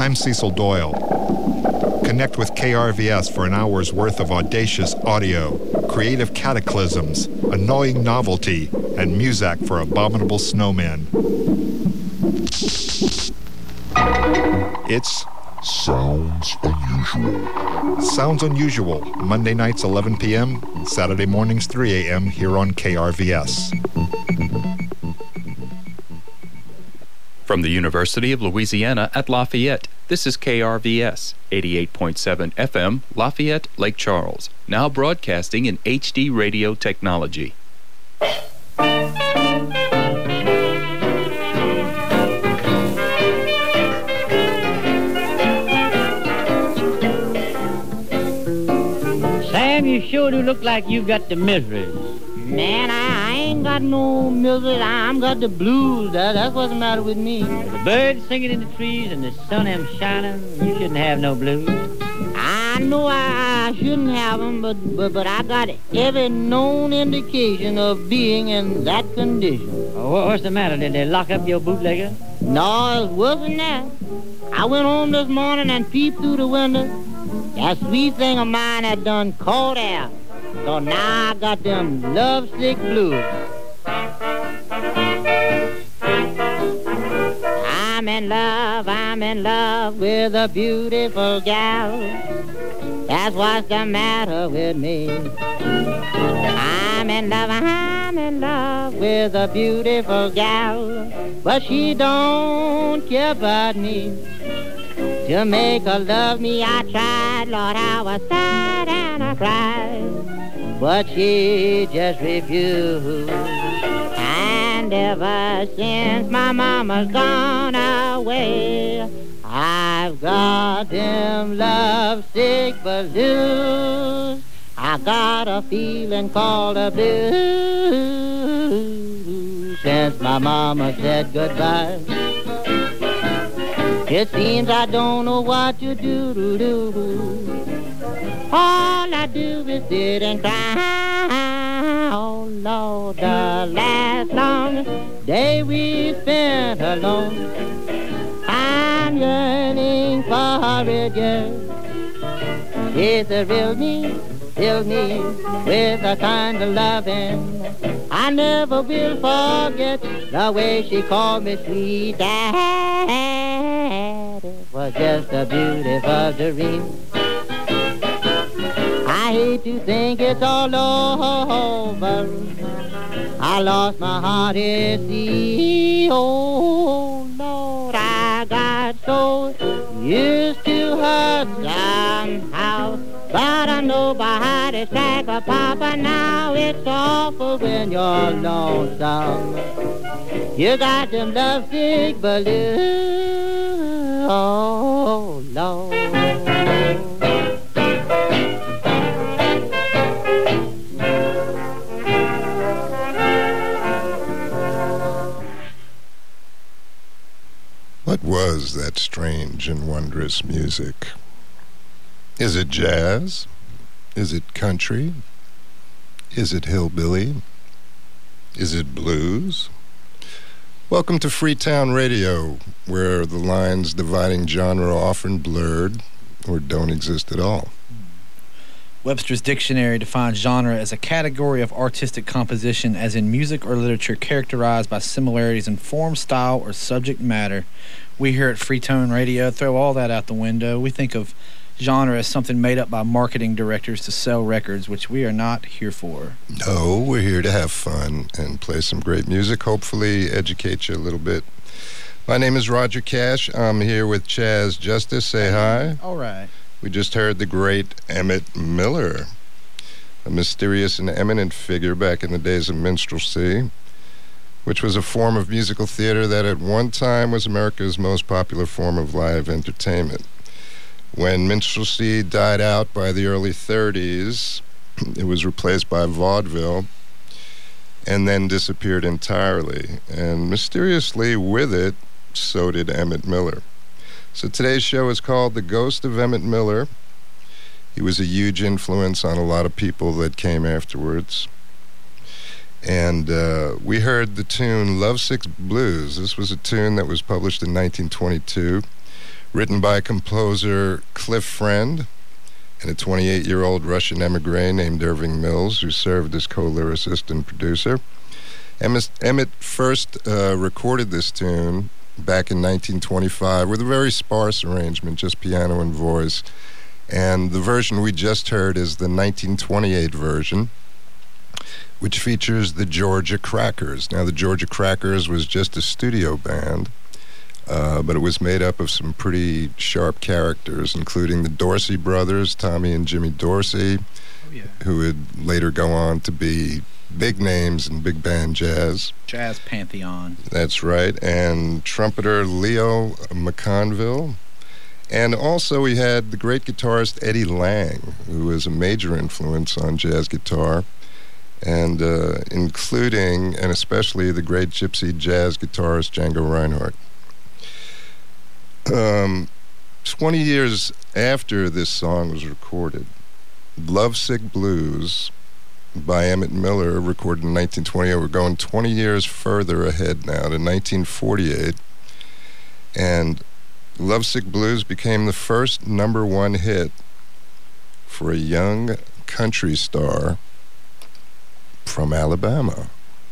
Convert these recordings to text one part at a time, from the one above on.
I'm Cecil Doyle. Connect with KRVS for an hour's worth of audacious audio, creative cataclysms, annoying novelty, and music for abominable snowmen. It's Sounds Unusual. Sounds Unusual, Monday nights 11 p.m., Saturday mornings 3 a.m. here on KRVS. From the University of Louisiana at Lafayette, this is KRVS, 88.7 FM, Lafayette, Lake Charles, now broadcasting in HD radio technology. Sam, you sure do look like you got the miseries. Man, I ain't got no misery. I'm got the blues. That's what's the matter with me. The birds singing in the trees and the sun am shining. You shouldn't have no blues. I know I shouldn't have them, but I got every known indication of being in that condition. Oh, what's the matter? Did they lock up your bootlegger? No, it's worse than that. I went home this morning and peeped through the window. That sweet thing of mine had done caught out. So now I got them lovesick blues. I'm in love with a beautiful gal. That's what's the matter with me. I'm in love with a beautiful gal. But she don't care about me. To make her love me, I tried, Lord, I was sad and I cried, but she just refused. And ever since my mama's gone away, I've got them lovesick blues. I got a feeling called a blues since my mama said goodbye. It seems I don't know what to do. All I do is sit and cry. Oh, Lord, the last long day we spent alone. I'm yearning for it, yes. It's a real me with a kind of loving. I never will forget the way she called me sweet dad. It was just a beautiful dream. I hate to think it's all over. I lost my heart at sea. Oh, Lord, I got so used to her somehow. But I know by heart it's like a papa. Now it's awful when you're lonesome. You got them lovesick blues. Oh, Lord. What was that strange and wondrous music? Is it jazz? Is it country? Is it hillbilly? Is it blues? Welcome to Freetown Radio, where the lines dividing genre are often blurred or don't exist at all. Webster's Dictionary defines genre as a category of artistic composition, as in music or literature, characterized by similarities in form, style, or subject matter. We here at Freetown Radio throw all that out the window. We think of genre as something made up by marketing directors to sell records, which we are not here for. No, we're here to have fun and play some great music, hopefully educate you a little bit. My name is Roger Cash. I'm here with Chaz Justice. Say hi. All right. We just heard the great Emmett Miller, a mysterious and eminent figure back in the days of minstrelsy, which was a form of musical theater that at one time was America's most popular form of live entertainment. When minstrelsy died out by the early 30s, it was replaced by vaudeville and then disappeared entirely. And mysteriously with it, so did Emmett Miller. So today's show is called The Ghost of Emmett Miller. He was a huge influence on a lot of people that came afterwards. And we heard the tune Lovesick Blues. This was a tune that was published in 1922, Written by composer Cliff Friend and a 28-year-old Russian emigre named Irving Mills, who served as co-lyricist and producer. Emmett first recorded this tune back in 1925 with a very sparse arrangement, just piano and voice. And the version we just heard is the 1928 version, which features the Georgia Crackers. Now, the Georgia Crackers was just a studio band, but it was made up of some pretty sharp characters, including the Dorsey brothers, Tommy and Jimmy Dorsey, who would later go on to be big names in big band jazz. Jazz pantheon. That's right. And trumpeter Leo McConville. And also we had the great guitarist Eddie Lang, who was a major influence on jazz guitar, and including and especially the great gypsy jazz guitarist Django Reinhardt. 20 years after this song was recorded, Lovesick Blues by Emmett Miller, recorded in 1928. We're going 20 years further ahead now to 1948. And Lovesick Blues became the first #1 hit for a young country star from Alabama.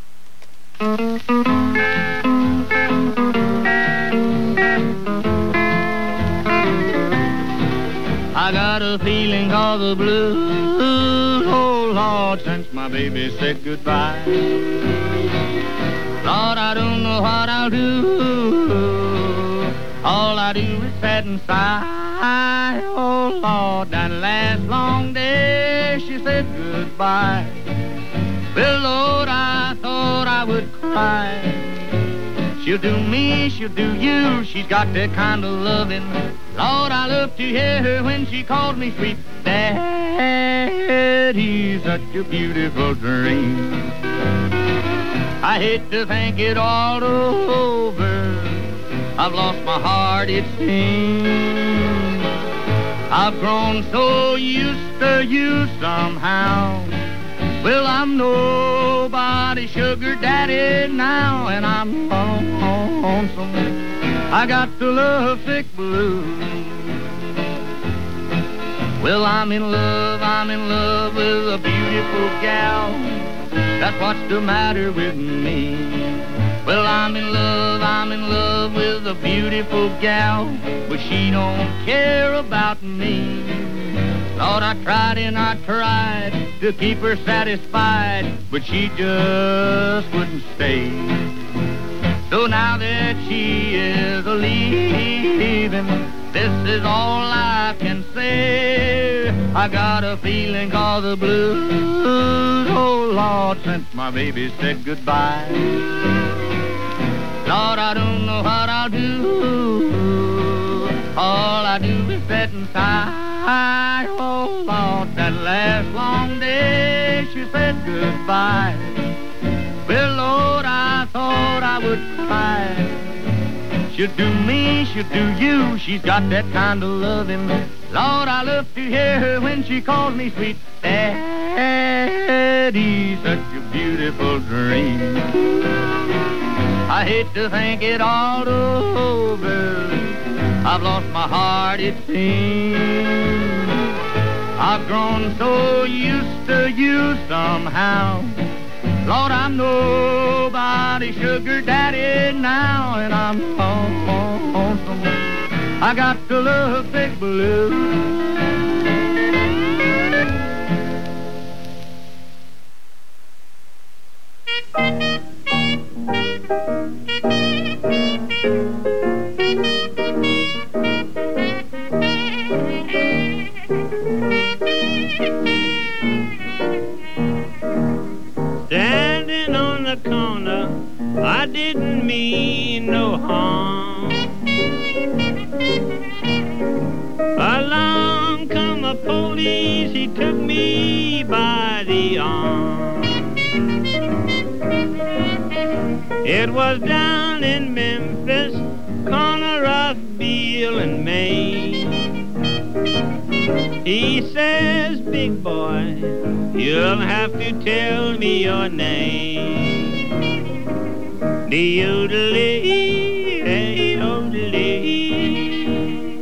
I got a feeling all the blues, oh Lord, since my baby said goodbye. Lord, I don't know what I'll do. All I do is sit and sigh. Oh Lord, that last long day she said goodbye. Well, Lord, I thought I would cry. She'll do me, she'll do you. She's got that kind of loving. Lord, I love to hear her when she calls me sweet Daddy. Such a beautiful dream. I hate to think it all over. I've lost my heart, it seems. I've grown so used to you somehow. Well, I'm nobody's sugar daddy now, and I'm lonesome. I got the lovesick blues. Well, I'm in love with a beautiful gal. That's what's the matter with me. Well, I'm in love with a beautiful gal, but she don't care about me. Lord, I tried and I tried to keep her satisfied, but she just wouldn't stay. So now that she is a-leaving, this is all I can say. I got a feeling all the blues, oh Lord, since my baby said goodbye. Lord, I don't know what I'll do. All I do is sit and sigh. Oh Lord, that last long day she said goodbye. Well, Lord, I thought I would cry. She'll do me, she'll do you. She's got that kind of loving. Lord, I love to hear her when she calls me sweet Daddy. Such a beautiful dream. I hate to think it all over. I've lost my heart, it seems. I've grown so used to you somehow. Lord, I'm nobody's sugar daddy now, and I'm lonesome. I got the lovesick blues. Standing on the corner, I didn't mean no harm. Along come a police, he took me by the arm. It was down in Memphis, corner of Beale and Main. He says, big boy, you'll have to tell me your name. The yodelee, hey, yodelee.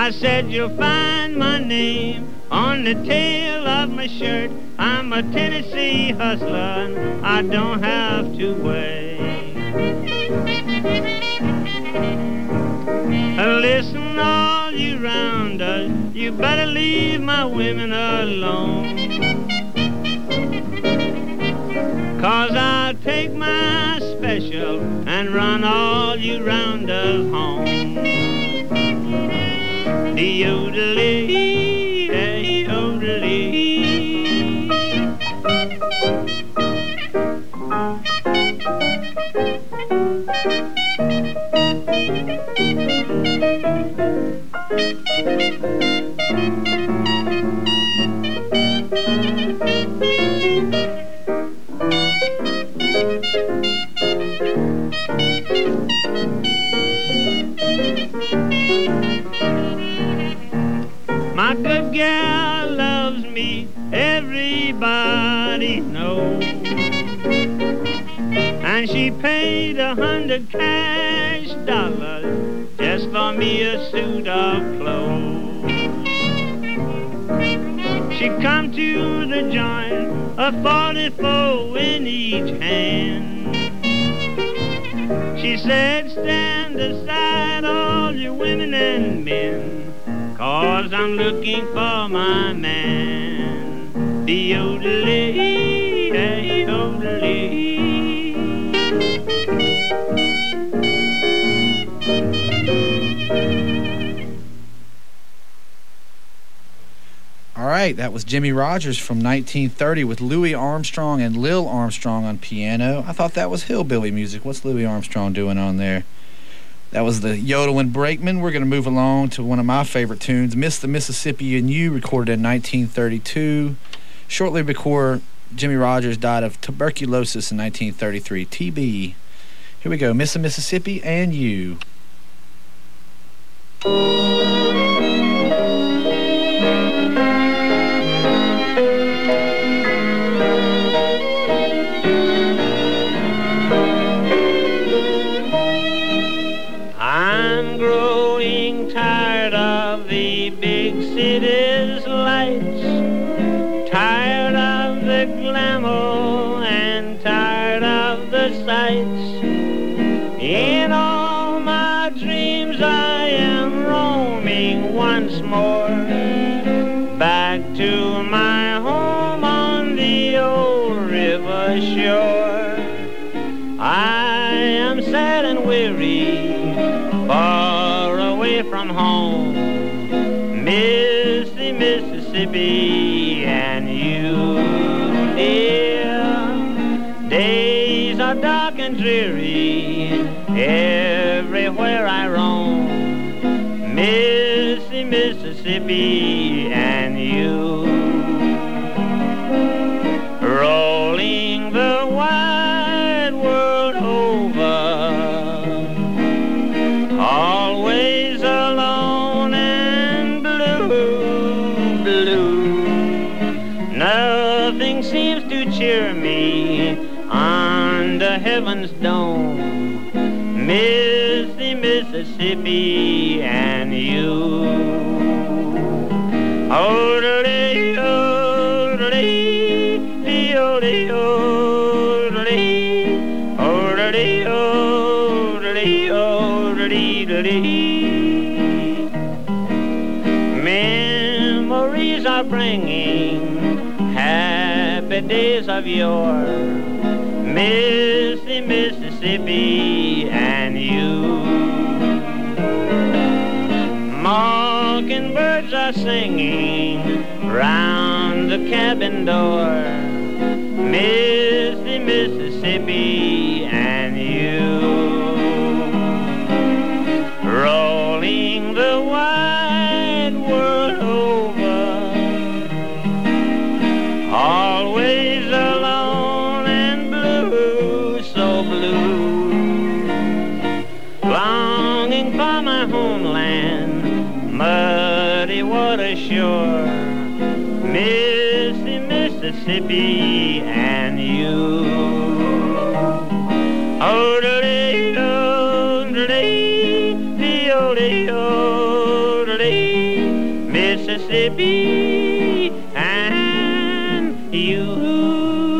I said you'll find my name on the tail of my shirt. I'm a Tennessee hustler, and I don't have to wait. Listen, all you rounders, you better leave my women alone. 'Cause I'll take my special and run all you rounders home. De-yodelee, de-yodelee. My good gal loves me, everybody knows. And she paid $100 cash just for me a suit of clothes. She come to the joint, a 44 in each hand. She said, stand aside, all you women and men, 'cause I'm looking for my man. De-yodelee, de-yodelee. All right, that was Jimmie Rodgers from 1930 with Louis Armstrong and Lil Armstrong on piano. I thought that was hillbilly music. What's Louis Armstrong doing on there? That was the Yodeling Brakeman. We're going to move along to one of my favorite tunes, Miss the Mississippi and You, recorded in 1932, shortly before Jimmie Rodgers died of tuberculosis in 1933, TB. Here we go, Miss the Mississippi and You. I'm growing tired of the big city's lights, tired of the glamour and tired of the sights. In all my dreams I am roaming once more back to my home on the old river shore. I am sad and weary, far away from home, miss the Mississippi and you, dear. Days are dark and dreary, everywhere I roam, miss the Mississippi and you. Rolling the wide world over, always alone and blue, blue. Nothing seems to cheer me under heaven's dome, miss the Mississippi and you. Oh-de-lee, oh-de-lee, dee-oh-dee, oh-de-lee, oh-de-lee, oh-de-lee, oh-de-lee. Memories are bringing happy days of yore, miss the Mississippi and you. Mockingbirds are singing round the cabin door, miss the Mississippi and you. Rolling the wide world over, always alone and blue, so blue. Longing for my homeland, muddy water shore, miss the Mississippi and you. Oh-de-lee, oh-de-lee, dee-oh-dee, oh-de-lee. Mississippi and you.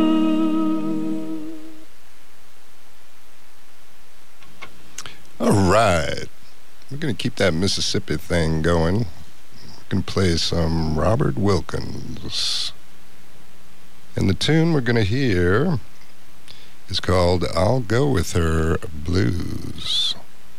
All right. We're going to keep that Mississippi thing going. We're going to play some Robert Wilkins. And the tune we're going to hear is called I'll Go With Her Blues.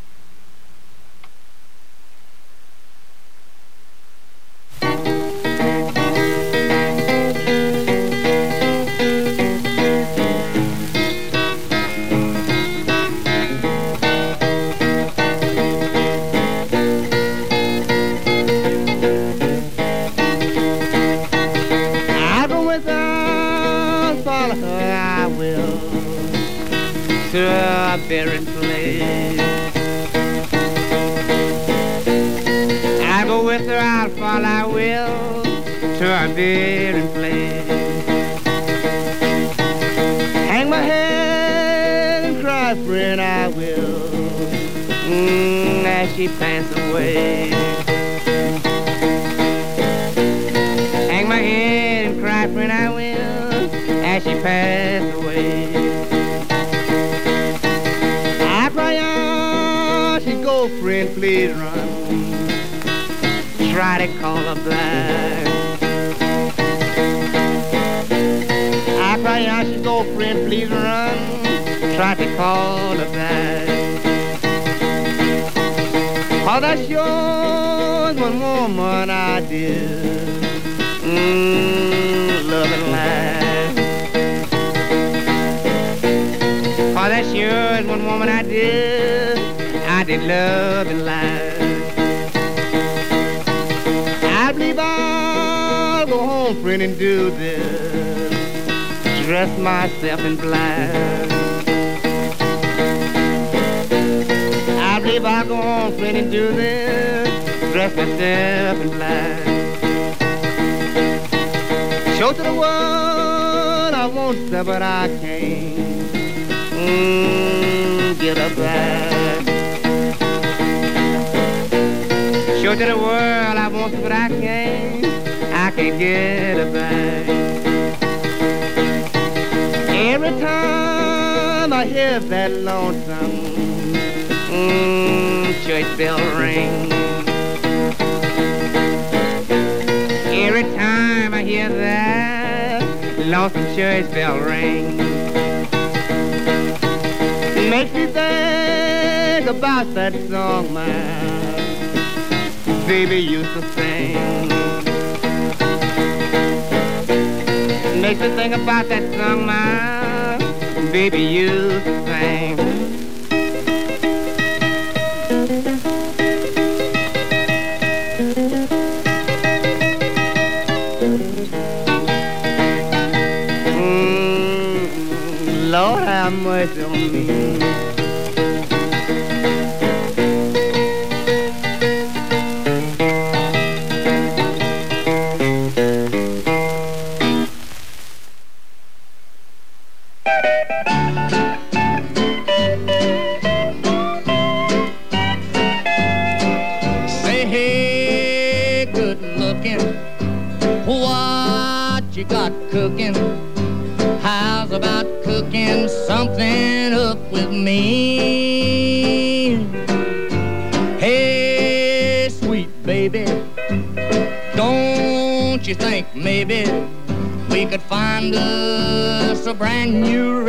A barren place. I go with her, I'll fall, I will, to a barren place. Hang my head and cry, friend, I will, as she passes away. Hang my head and cry, friend, I will, as she passes away. Friend, please run. Try to call her back. I cry out, she go, friend, please run. Try to call her back. Oh, that's yours, one woman I did. Love and life. Oh, that's yours, one woman I did. I did love and life. I believe I'll go home, friend, and do this. Dress myself in black. I believe I'll go home, friend, and do this. Dress myself in black. Show to the world I want stuff, but I can't get her back. Show to the world I want to, but I can't get her back. Every time I hear that lonesome church bell ring, every time I hear that lonesome church bell ring, makes me think about that song, man. Baby used to sing. Makes me think about that song my baby used to sing. Lord have mercy on me. Cooking, how's about cooking something up with me? Hey, sweet baby, don't you think maybe we could find us a brand new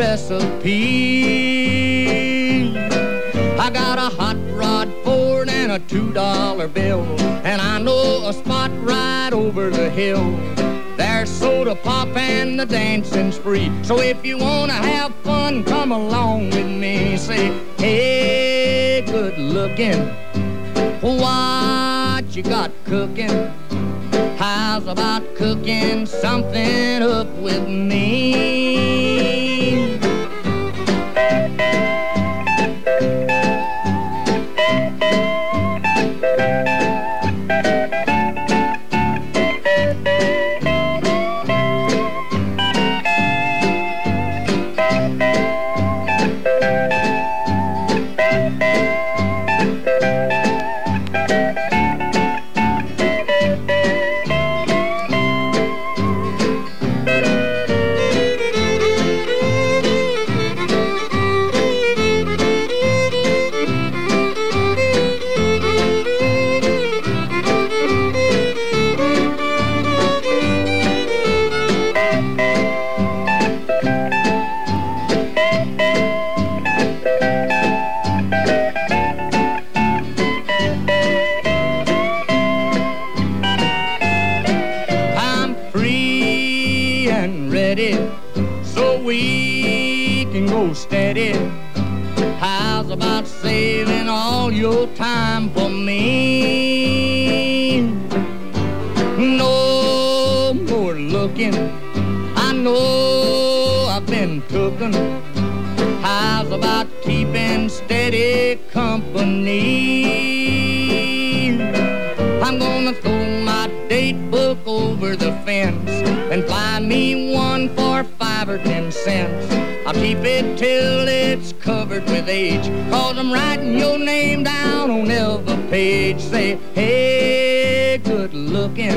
recipe? I got a hot rod Ford and a $2 bill, and I know a spot right over the hill. There's soda pop and the dancing spree. So if you wanna have fun, come along with me. Say, hey, good looking, what you got cooking? How's about cooking something up with me? no time for me. No more looking. I know I've been cooking. How's about keeping steady company? I'm gonna throw my date book over the fence and fly me one for 5 or 10 cents. I'll keep it till it's covered with age, 'cause I'm writing your name down on every page. Say, hey, good looking,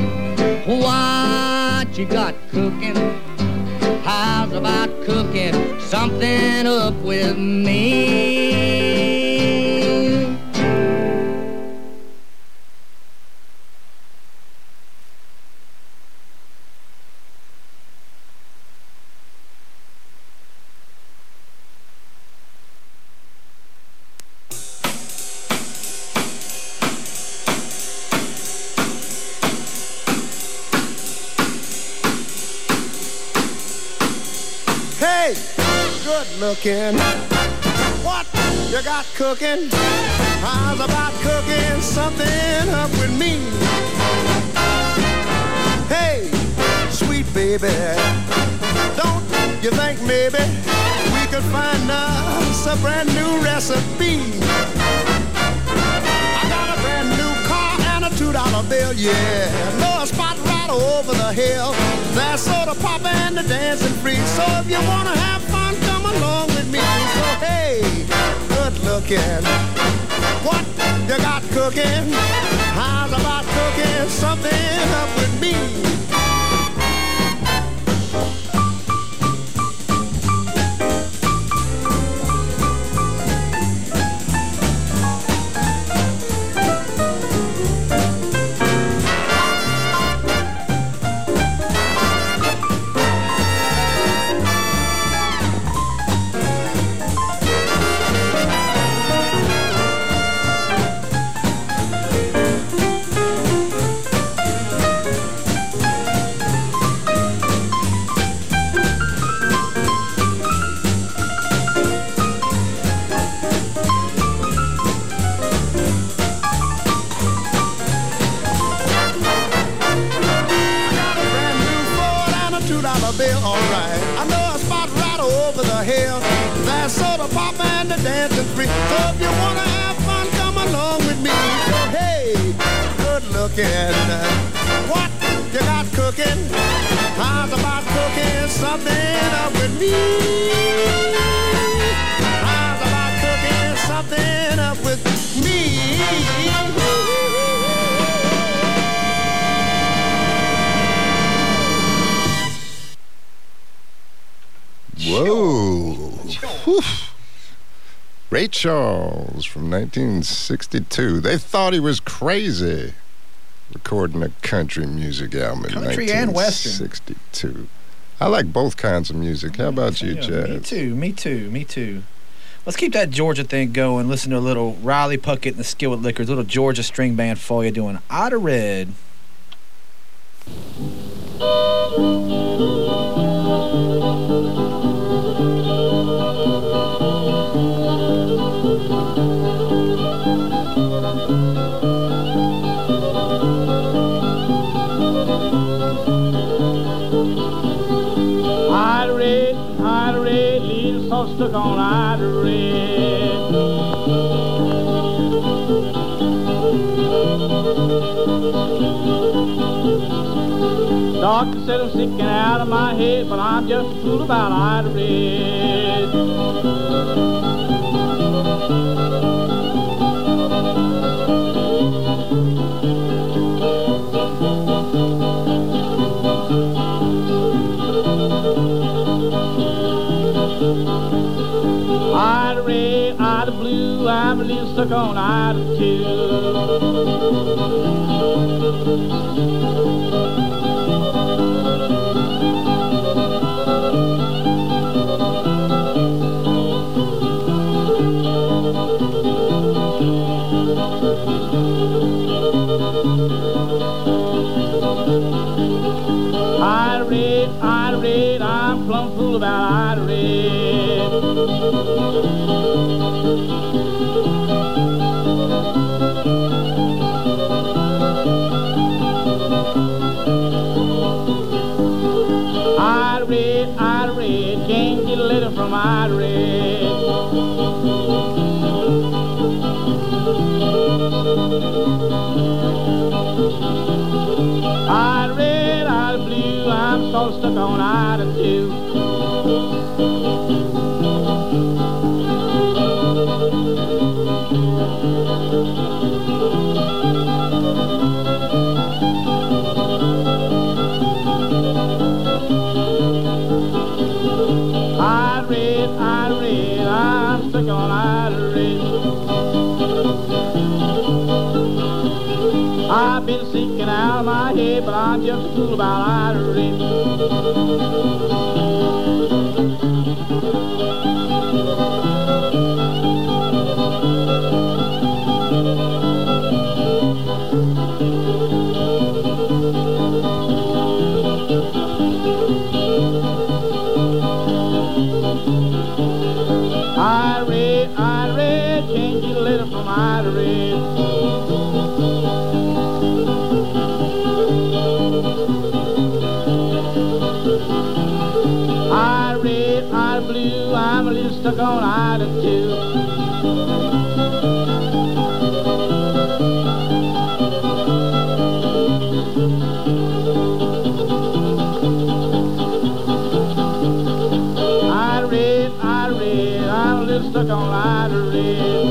what you got cooking? How's about cooking something up with me? Hey, good looking, what you got cooking? How's about cooking something up with me? Hey, sweet baby, don't you think maybe we could find us a brand new recipe? I got a brand new car and a $2 bill, yeah. No, a spot right over the hill. That's soda pop and the dancing free. So if you wanna have fun, come along with me. So hey, good looking, what you got cooking? How's about cooking something up with me? Alright, I know a spot right over the hill. That's soda pop and the dancing free. So if you wanna have fun, come along with me. So hey, good looking, what you got cooking? How's about cooking something up with me? How's about cooking something up with me? Whoa. Ray Charles from 1962. They thought he was crazy recording a country music album in Country and Western. 1962. I like both kinds of music. How about you, Jazz? Me too. Let's keep that Georgia thing going. Listen to a little Riley Puckett and the Skillet Lickers, a little Georgia string band for you doing Ida Red. Ida Red, little salt stuck on Ida Red. Doctor said I'm sick and out of my head, but I'm just a fool about Ida Red. Ida Red, Ida Blue, I'm a little stuck on Ida too. Ida Red, I'm plumb fool about Ida Red. Ida Red. Ida Red, Ida Blue, I'm so stuck on Ida too. Ida Red, I'm stuck on Ida Red. I've been sinking out of my head, but I'm just a fool about Ida Red. Ida Red, can't get a letter from Ida Red. Ida Red, Ida Blue, I'm a little stuck on Ida too. Ida Red, I'm a little stuck on Ida Red.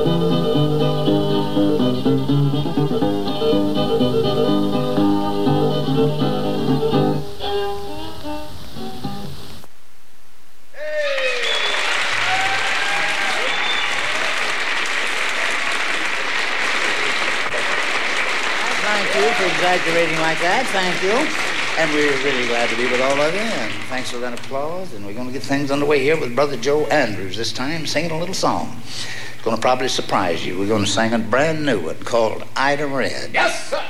Thank you for exaggerating like that. Thank you. And we're really glad to be with all of you. And thanks for that applause. And we're going to get things underway here with Brother Joe Andrews this time, singing a little song. It's going to probably surprise you. We're going to sing a brand new one called Ida Red. Yes, sir.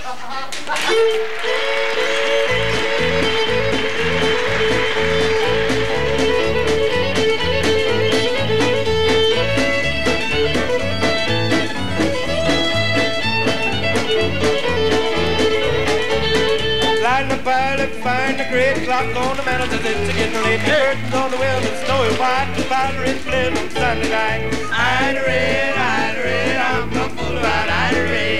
Lighting the fire, let's find the great clock on the mantle. It's getting late. The curtains on the window, it's snowy white. The fire is lit on Sunday night. Ida Red, I'm a fool about Ida Red.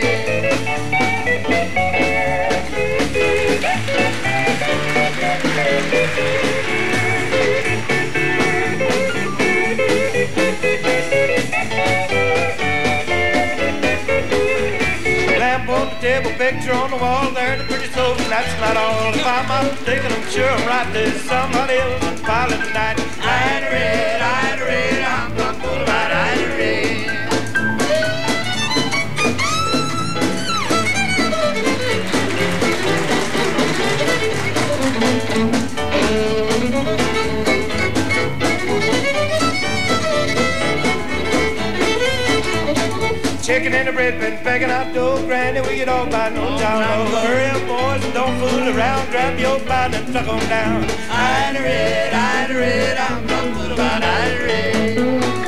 Lamp on the table, picture on the wall, there's a pretty soul, and that's not all. If I'm not mistaken, I'm sure I'm right. There's somebody else in pilot tonight. Ida Red, I'm a fool about Ida Red. Chicken in the bread bin, begging out dough, granny, we get all by no doubt. Oh, hurry up, boys, and don't fool around. Grab your bite and tuck on down. Ida Red, I'm no fool about Ida Red.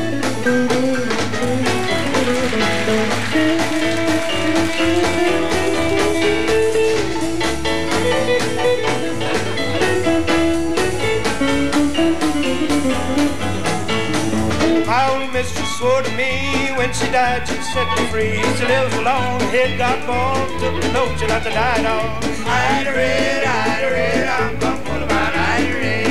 My old mistress swore to me when she died she'd set me free. She lives alone, head got born, took the note, she'll have to die on. Ida Red, I'm gonna fool about Ida Red.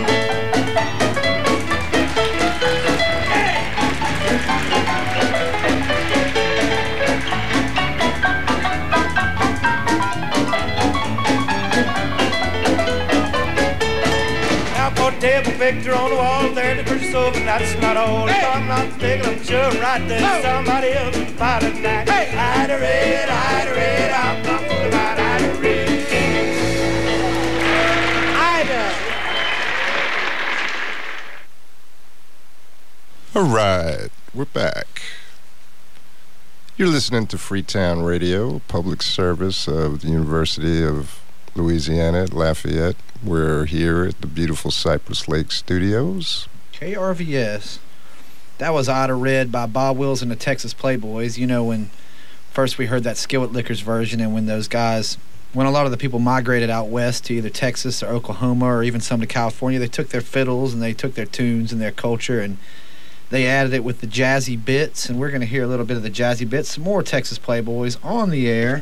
Table picture on the wall there, the pretty soul, but that's not all. If I'm not mistaken, I'm sure I'm right. There's somebody else in pilot tonight. Ida Red, I'm not fooling about Ida Red. Ida. All right, we're back. You're listening to Freetown Radio, public service of the University of Louisiana at Lafayette. We're here at the beautiful Cypress Lake Studios. KRVS. That was Ida Red by Bob Wills and the Texas Playboys. You know, when first we heard that Skillet Liquors version, and when those guys when a lot of the people migrated out west to either Texas or Oklahoma or even some to California, they took their fiddles and they took their tunes and their culture and they added it with the jazzy bits. And we're going to hear a little bit of the jazzy bits. Some more Texas Playboys on the air.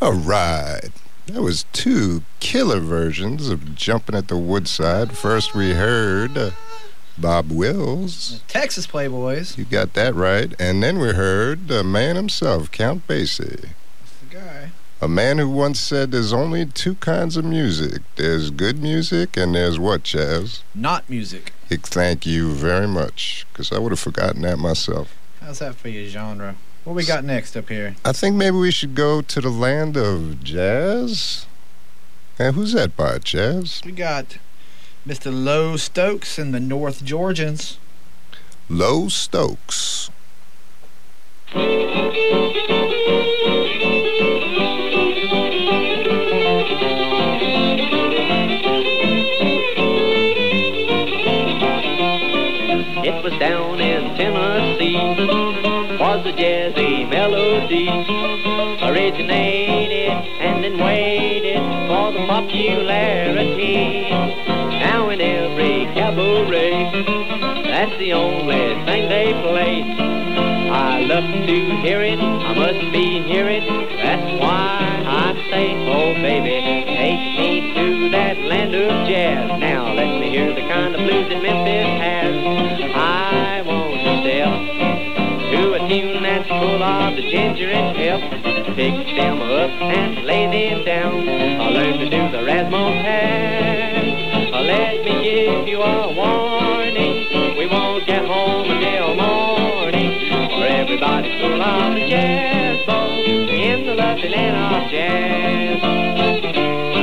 All right. That was two killer versions of Jumping at the Woodside. First we heard Bob Wills. Texas Playboys. You got that right. And then we heard the man himself, Count Basie. That's the guy. A man who once said there's only two kinds of music. There's good music and there's what, Chaz? Not music. Thank you very much, because I would have forgotten that myself. How's that for your genre? What we got next up here? I think maybe we should go to the land of jazz. And who's that by, Chaz? We got Mr. Low Stokes and the North Georgians. Low Stokes. It was down in Tennessee, was a jazzy melody, originated and then waited for the popularity. Now in every cabaret, that's the only thing they play. I love to hear it, I must be hear it, that's why I say, oh baby, take me to that land of jazz. Now let me hear the kind of blues that Memphis has. I want to step to a tune that's full of the ginger and pep. Pick them up and lay them down. I'll learn to do the razzmatazz. Let me give you a warning, we won't get home until morning, for everybody's full of the jazz boat in the lovely land of jazz.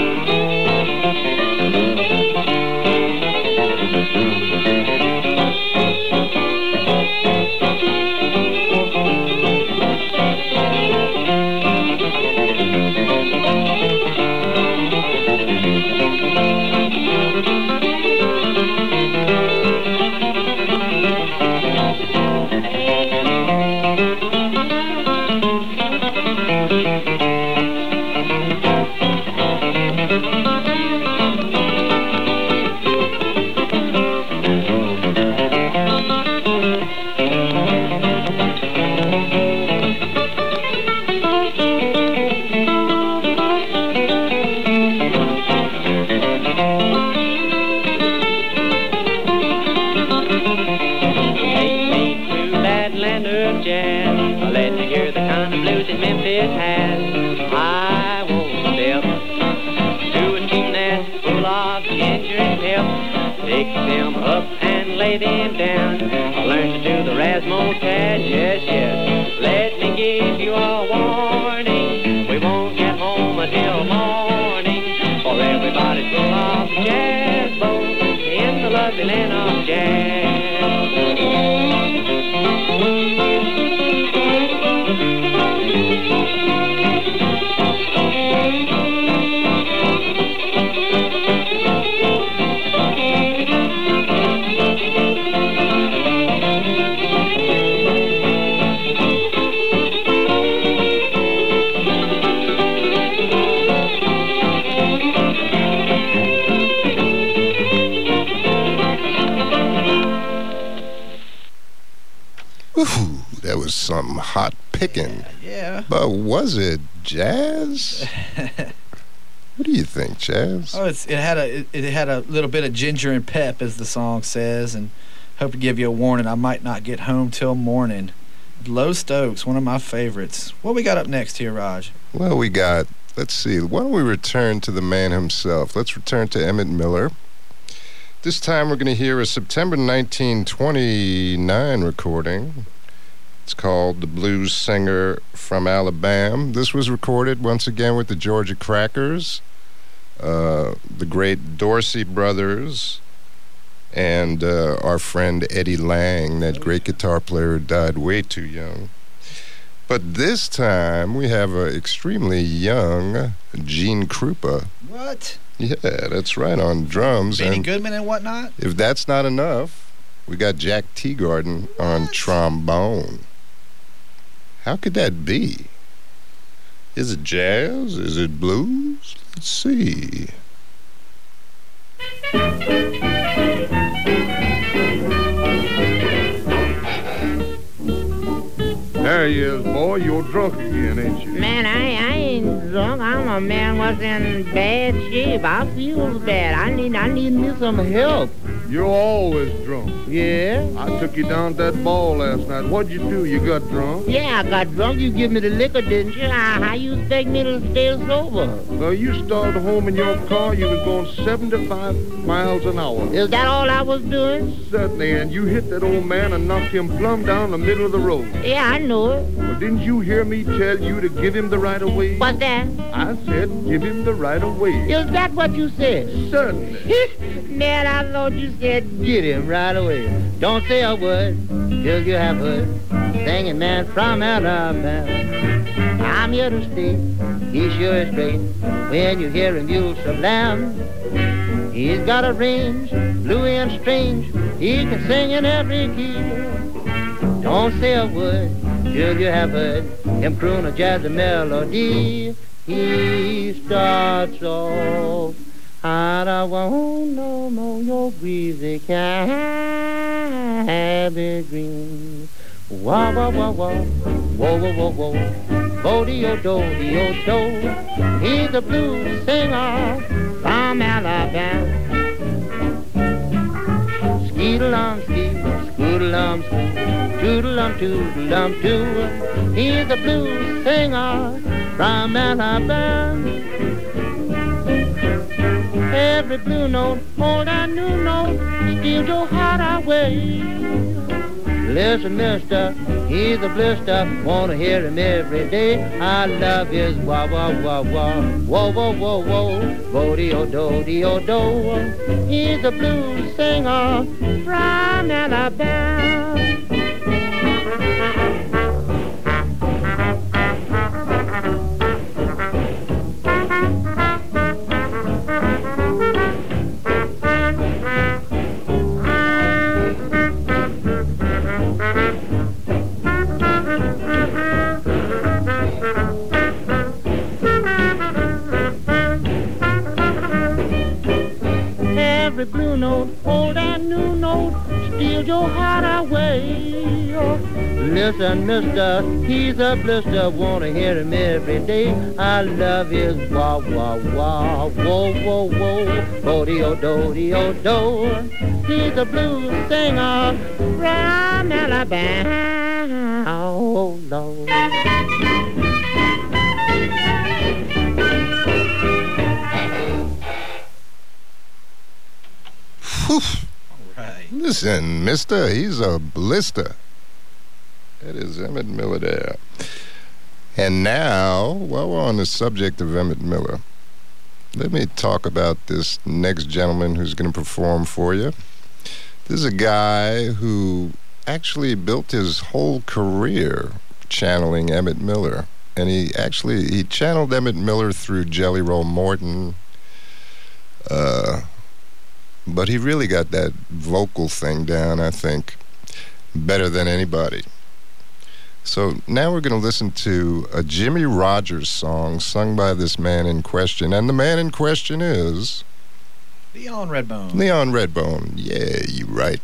Some hot picking. Yeah. But was it jazz? What do you think, Chaz? Oh, it had a little bit of ginger and pep, as the song says, and hope to give you a warning. I might not get home till morning. Low Stokes, one of my favorites. What we got up next here, Raj? Well, we got, let's see, why don't we return to the man himself? Let's return to Emmett Miller. This time we're going to hear a September 1929 recording. It's called The Blues Singer from Alabama. This was recorded once again with the Georgia Crackers, the great Dorsey brothers, and our friend Eddie Lang, that great guitar player who died way too young. But this time we have an extremely young Gene Krupa. What? Yeah, that's right, on drums. Benny and Goodman and whatnot? If that's not enough, we got Jack Teagarden on trombone. How could that be? Is it jazz? Is it blues? Let's see. There he is, boy. You're drunk again, ain't you? Man, I ain't drunk. I'm a man what's in bad shape. I feel bad. I need me some help. You're always drunk. Yeah? I took you down to that ball last night. What'd you do? You got drunk? Yeah, I got drunk. You give me the liquor, didn't you? How you expect me to stay sober? Well, you started home in your car. You was going 75 miles an hour. Is that all I was doing? Certainly, and you hit that old man and knocked him plumb down the middle of the road. Yeah, I know it. Well, didn't you hear me tell you to give him the right of way? What's that? I said give him the right of way. Is that what you said? Certainly. Man, I thought you said get him right away. Don't say a word till you have heard singing man from Alabama. I'm here to stay. He sure is great. When you hear him, you'll slam. He's got a range, bluey and strange. He can sing in every key. Don't say a word till you have heard him croon a jazzy melody. He starts off, I don't want no more your greasy cabbage green. Wah, wah, wah, wah, whoa, whoa, whoa, whoa. Bo-de-o-do-de-o-do. He's a blues singer from Alabama. Skeetalum-skee, scootalum-skee, toodalum-toodalum-too. He's a blues singer from Alabama. Every blue note, hold that new note, steal your heart away. Listen, mister, he's a blister, wanna hear him every day. I love his wah wah wah wah, whoa whoa whoa whoa, bo-de-o-do-de-o-do. He's a blues singer from Alabama. Every blue note, hold that new note, steal your heart away. Listen, mister, he's a blister, wanna hear him every day. I love his wah wah wah, whoa whoa whoa, bo-de-o-do-de-o-do. He's a blues singer from Alabama. Oh Lord. All right. Listen, mister, he's a blister. That is Emmett Miller there. And now, while we're on the subject of Emmett Miller, let me talk about this next gentleman who's going to perform for you. This is a guy who actually built his whole career channeling Emmett Miller. And he channeled Emmett Miller through Jelly Roll Morton, but he really got that vocal thing down, I think, better than anybody. So now we're going to listen to a Jimmy Rogers song sung by this man in question. And the man in question is... Leon Redbone. Leon Redbone. Yeah, you right.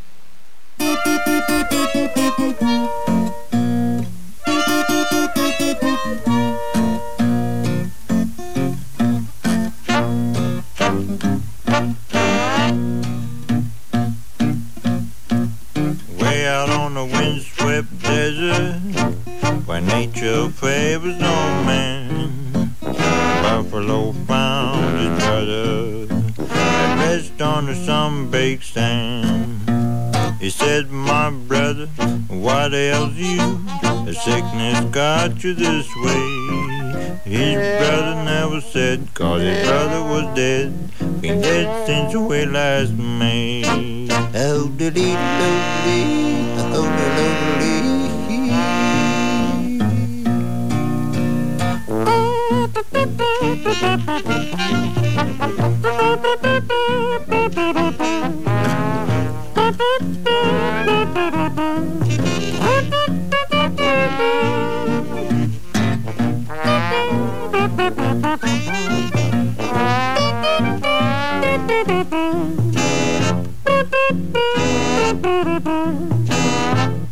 Way out on the windswept desert, where nature favors no man, Buffalo found his brother at rest on the sun-baked sand. He said, my brother, what ails you? The sickness got you this way. His brother never said, 'cause his brother was dead, been dead since way last May. Oh, dee oh,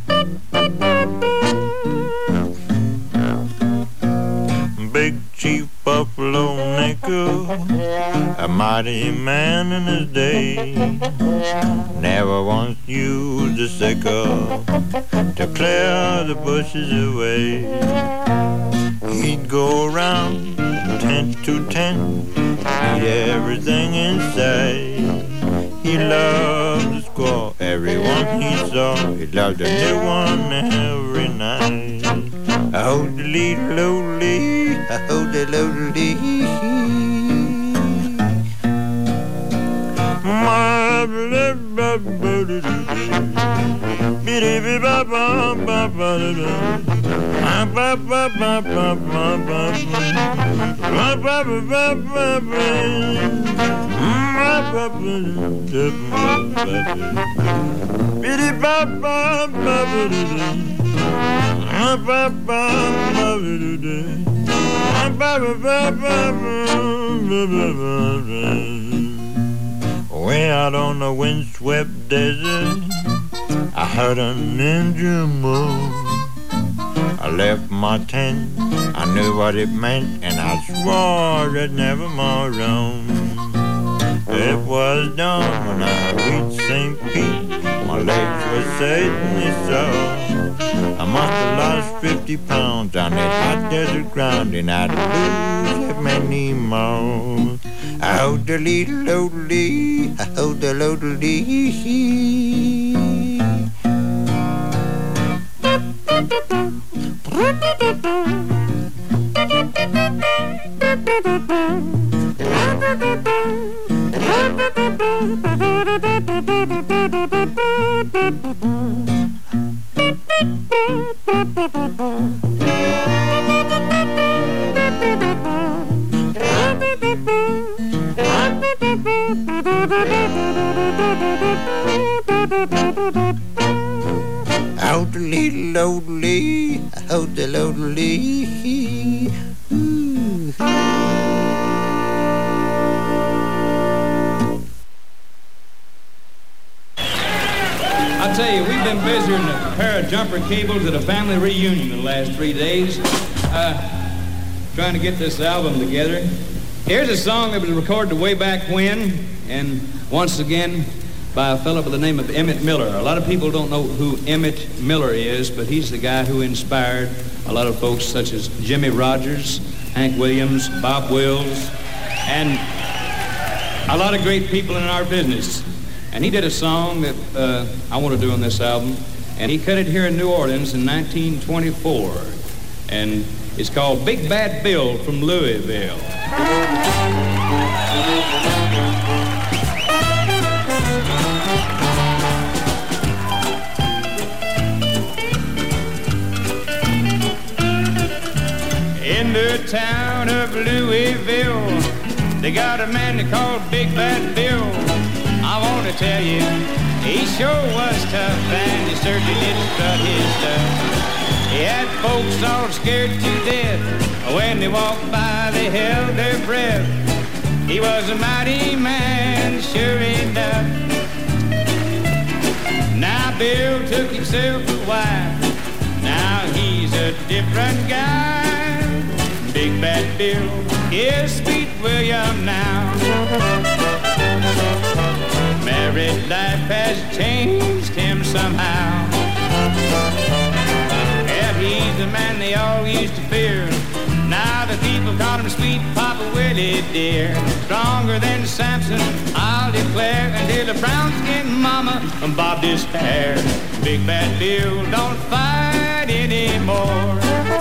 Big Chief a mighty man in his day. Never once used a sickle to clear the bushes away. He'd go around tent to tent, eat everything in sight. He loved to squaw everyone he saw. He loved a new one every night. I hold the lead lowly, I hold the lowly. Way out on the windswept desert, I heard an engine move. I left my tent, I knew what it meant, and I swore I'd never more roam. It was dawn when I reached St. Pete, my legs were certainly sore. I must have lost 50 pounds on that hot desert ground, and I'd lose that many more. I hold the little lowly, I hold the lowly. Out the little lowly, out the lowly. I tell you, we've been busier than a pair of jumper cables at a family reunion the last 3 days, trying to get this album together. Here's a song that was recorded way back when, and once again by a fellow by the name of Emmett Miller. A lot of people don't know who Emmett Miller is, but he's the guy who inspired a lot of folks such as Jimmy Rogers, Hank Williams, Bob Wills, and a lot of great people in our business. And he did a song that I want to do on this album, and he cut it here in New Orleans in 1924, and it's called Big Bad Bill from Louisville. In the town of Louisville, they got a man they called Big Bad Bill. I want to tell you, he sure was tough, and he certainly didn't strut his stuff. He had folks all scared to death. When they walked by, they held their breath. He was a mighty man, sure enough. Now Bill took himself a wife. Now he's a different guy. Big Bad Bill is Sweet William now. Married life has changed him somehow. Yeah, he's the man they all used to fear. Now the people call him Sweet Papa Willie dear. Stronger than Samson, I'll declare, until the brown-skinned mama bobbed his hair. Big Bad Bill don't fight anymore.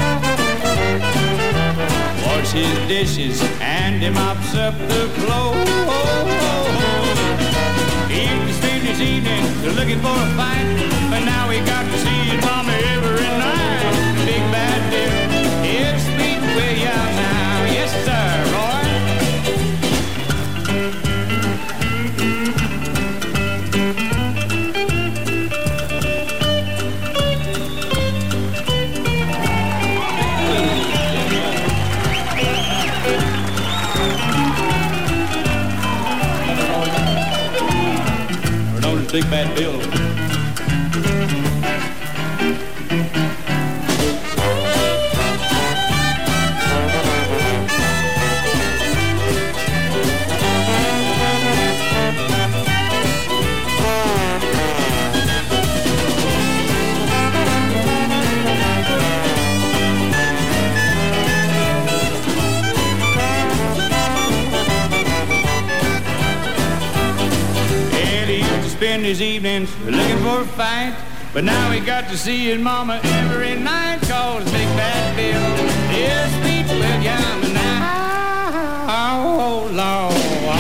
Wash his dishes and he mops up the floor. He was spent this evening looking for a fight, but now he got to see his mama every night. Big Bad Bill is Sweet William now. Yes, sir, Big Bad Bill. spend his evenings looking for a fight. But now he got to see his mama every night, 'cause Big Bad Bill is sweet with yum now. Oh, Lord.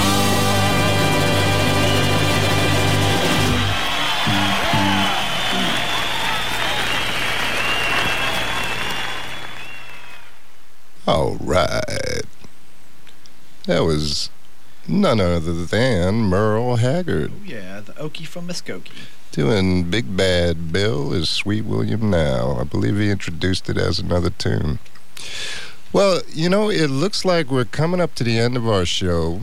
All right. That was none other than Merle Haggard. Oh, yeah, the Okie from Muskogee. Doing Big Bad Bill is Sweet William Now. I believe he introduced it as another tune. Well, you know, it looks like we're coming up to the end of our show.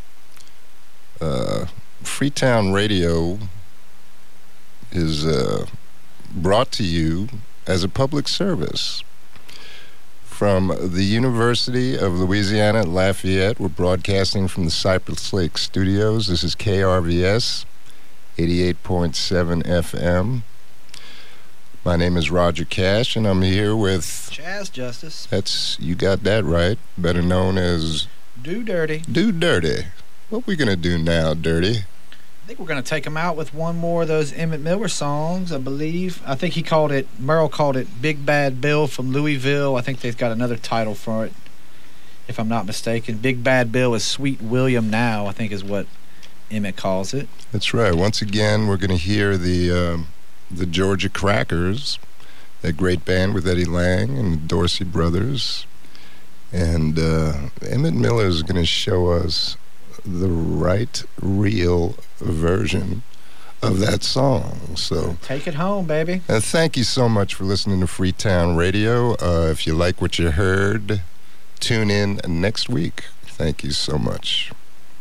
Freetown Radio is brought to you as a public service. From the University of Louisiana at Lafayette, we're broadcasting from the Cypress Lake Studios. This is KRVS 88.7 FM. My name is Roger Cash, and I'm here with Chaz Justice. You got that right. Better known as Do Dirty. Do Dirty. What we gonna do now, Dirty? I think we're gonna take him out with one more of those Emmett Miller songs, I believe. I think Merle called it Big Bad Bill from Louisville. I think they've got another title for it, if I'm not mistaken. Big Bad Bill is Sweet William Now, I think is what Emmett calls it. That's right. Once again, we're going to hear the Georgia Crackers, that great band with Eddie Lang and the Dorsey Brothers. And Emmett Miller is going to show us the right, real version of that song. So take it home, baby. And thank you so much for listening to Freetown Radio. If you like what you heard, tune in next week. Thank you so much.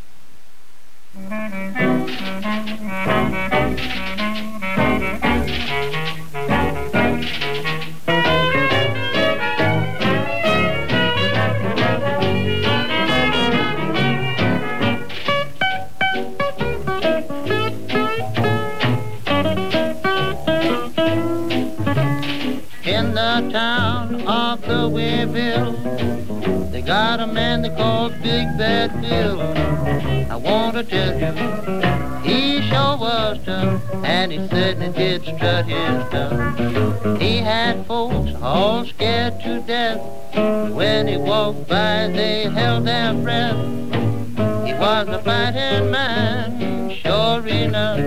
In the town of Louisville, they got a man they call Big Bad Bill. I want to tell you, he sure was tough, and he certainly did strut his stuff. He had folks all scared to death. When he walked by, they held their breath. He was a fighting man, sure enough.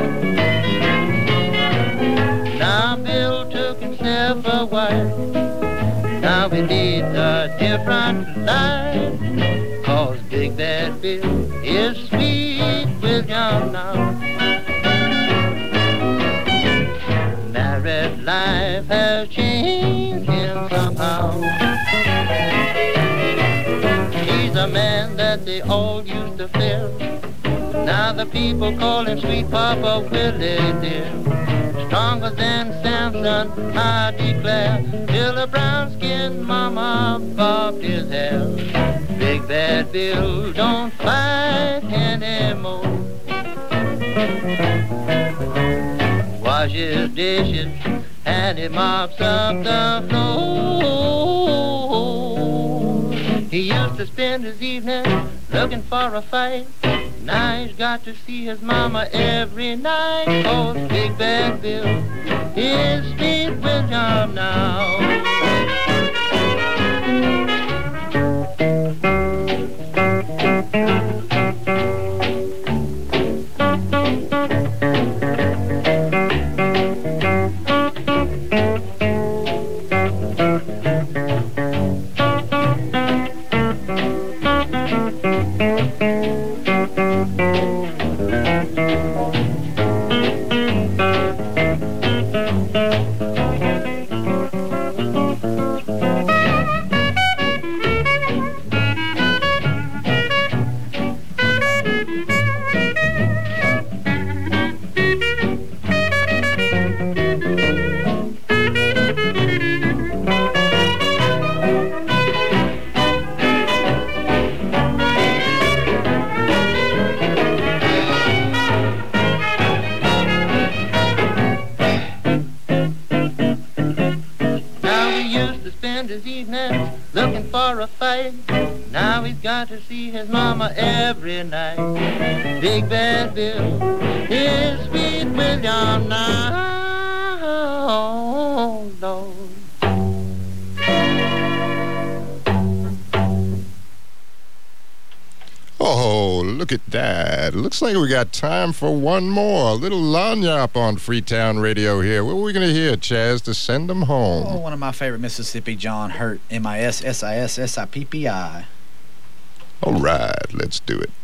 Now Bill took himself a wife. Now he leads a different life, 'cause Big Bad Bill is Sweet William now. Married life has changed him somehow. He's a man that they all used to fear. Now the people call him Sweet Papa Willie dear. Stronger than Samson, I declare, till a brown-skinned mama bobbed his hair. Big Bad Bill don't fight anymore. Washes dishes and he mops up the floor. He used to spend his evening looking for a fight. Now he's got to see his mama every night. Oh, Big Bad Bill is Sweet William now. out to see his mama every night. Big Bad Bill is sweet William now, Lord. Oh, look at that. Looks like we got time for one more. A little lagniappe on Freetown Radio here. What are we going to hear, Chaz, to send them home? Oh, one of my favorite Mississippi John Hurt, MISSISSIPPI. All right, let's do it.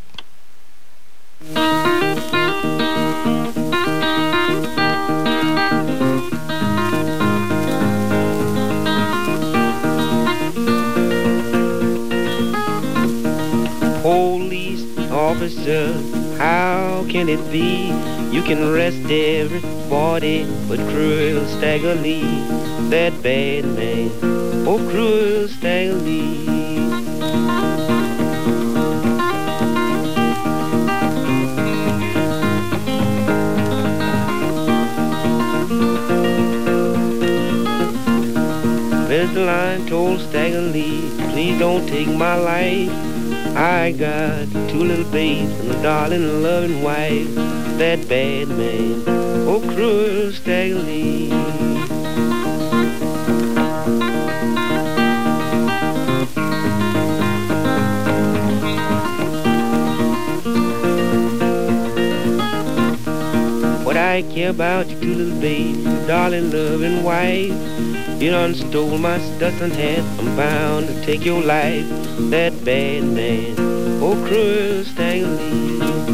Police officer, how can it be you can arrest everybody but Cruel Stagger Lee, that bad man, oh Cruel Stagger Lee. Mr. Line told Stagger Lee, please don't take my life. I got two little babes and a darling and loving wife. That bad man, oh Cruel Stagger Lee. What I care about your two little babes, your darling loving wife. You done stole my Stetson hat, I'm bound to take your life. That bad man, oh Cruel Stagger Lee.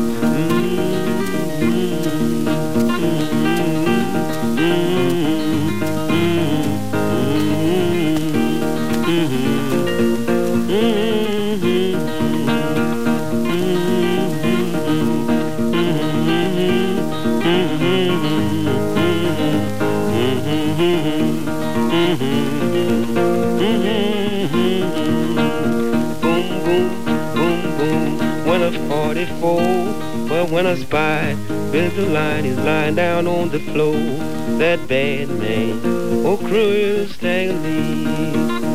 But when I spy, Mr. Line is lying down on the floor. That bad man, oh Cruel Stagger Lee.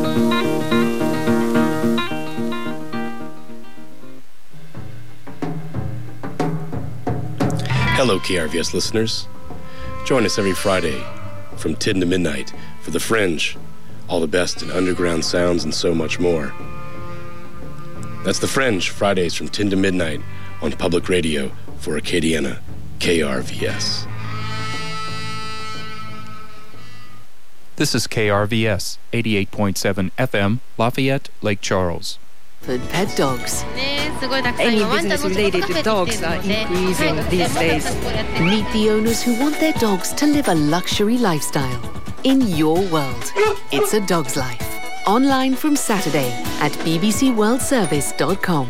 Hello, KRVS listeners. Join us every Friday from 10 to midnight for The Fringe, all the best in underground sounds and so much more. That's The Fringe, Fridays from 10 to midnight on public radio for Acadiana, KRVS. This is KRVS, 88.7 FM, Lafayette, Lake Charles. For pet dogs. Any business related to dogs are increasing these days. Meet the owners who want their dogs to live a luxury lifestyle. In your world, it's a dog's life. Online from Saturday at bbcworldservice.com.